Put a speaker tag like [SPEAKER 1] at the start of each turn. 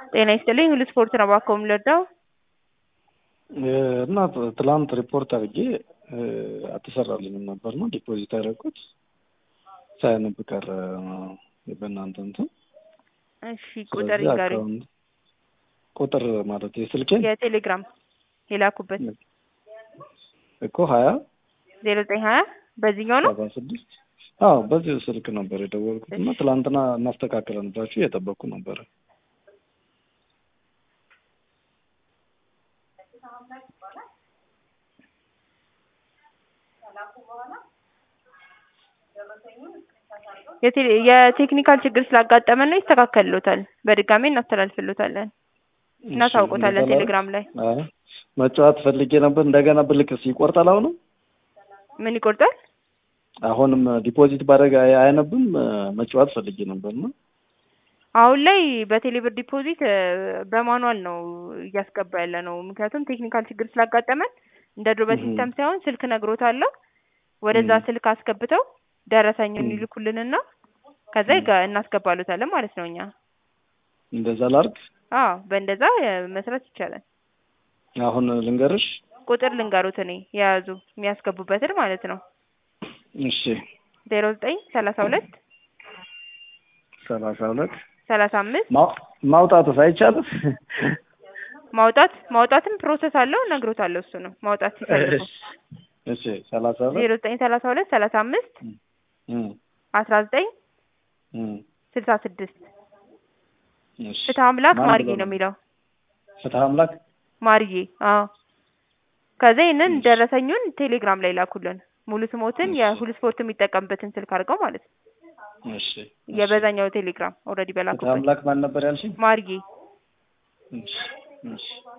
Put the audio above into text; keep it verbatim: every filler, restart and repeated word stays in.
[SPEAKER 1] ጤና ይስጥልኝ ሁሉ ስፖርት ነው ባኮ ምለዳው
[SPEAKER 2] እና ትላንት ሪፖርት አድርጌ አትሰራልኝም ነበር ነው ዲፖዚት ያደረኩት ሳይነብ ቀረ በእናንተ እንትን።
[SPEAKER 1] እሺ ቁጥር ይጋሪ
[SPEAKER 2] ቁጥር ማለት የስልኬ
[SPEAKER 1] የቴሌግራም የላኩበት
[SPEAKER 2] እኮ ሀያ
[SPEAKER 1] ዜሮ ዘጠኝ ሀያ በዚህኛው ነው
[SPEAKER 2] ሰባ ስድስት አዎ በዚህ ስልክ ነበር የደወልኩት እና ትላንትና እናስተካክለን ብላችሁ እየጠበቅኩ ነበር። የቴክኒካል ችግር ስላጋጠመን ነው ይስተካከልሎታል። በድጋሚ እናስተላልፍሎታለን እና ታውቆታለን ቴሌግራም ላይ መጫወት ፈልጌ ነበር። እንደገና ብልክስ ይቆርጣል? አሁን
[SPEAKER 1] ምን ይቆርጣል?
[SPEAKER 2] አሁንም ዲፖዚት ባደረገ አያነብም። መጫወት ፈልጌ ነበር ነው
[SPEAKER 1] አሁን ላይ በቴሌብር ዲፖዚት በማኑዋል ነው እያስገባ ያለ ነው። ምክንያቱም ቴክኒካል ችግር ስላጋጠመን እንደ ድሮ በሲስተም ሳይሆን ስልክ ነግሮታል። ወደዛ ስልክ አስገብተው ደረሰኙን ይልኩልንና ከዛ እናስገባሉታለን ማለት ነው። እኛ
[SPEAKER 2] እንደዛ ላርግ?
[SPEAKER 1] አዎ በእንደዛ መስራት ይቻላል።
[SPEAKER 2] አሁን ልንገርሽ
[SPEAKER 1] ቁጥር ልንገሩት እኔ ያዙ የሚያስገቡበትን ማለት ነው።
[SPEAKER 2] እሺ
[SPEAKER 1] ዜሮ ዘጠኝ ሰላሳ ሁለት
[SPEAKER 2] ሰላሳ ሁለት
[SPEAKER 1] ሰላሳ አምስት
[SPEAKER 2] ማውጣቱ ሳይቻልም
[SPEAKER 1] ማውጣት ማውጣትም ፕሮሰስ አለው ነግሮታለሁ። እሱ ነው ማውጣት ሲፈልጉ።
[SPEAKER 2] እሺ ሰላሳ ሁለት
[SPEAKER 1] ዜሮ ዘጠኝ ሰላሳ ሁለት ሰላሳ አምስት አስራ ዘጠኝ ስልሳ ስድስት ፍትሐ አምላክ ማርዬ ነው የሚለው።
[SPEAKER 2] ፍትሐ አምላክ
[SPEAKER 1] ማርዬ አዎ። ከዛ ይሄንን ደረሰኙን ቴሌግራም ላይ ላኩልን። ሙሉ ስሞትን የሁሉ ስፖርት የሚጠቀምበትን ስልክ አድርገው ማለት ነው።
[SPEAKER 2] እሺ
[SPEAKER 1] የበዛኛው ቴሌግራም ኦልሬዲ በላኩበት።
[SPEAKER 2] ፍትሐ አምላክ ማን ነበር ያልሽኝ?
[SPEAKER 1] ማርዬ።
[SPEAKER 2] እሺ እሺ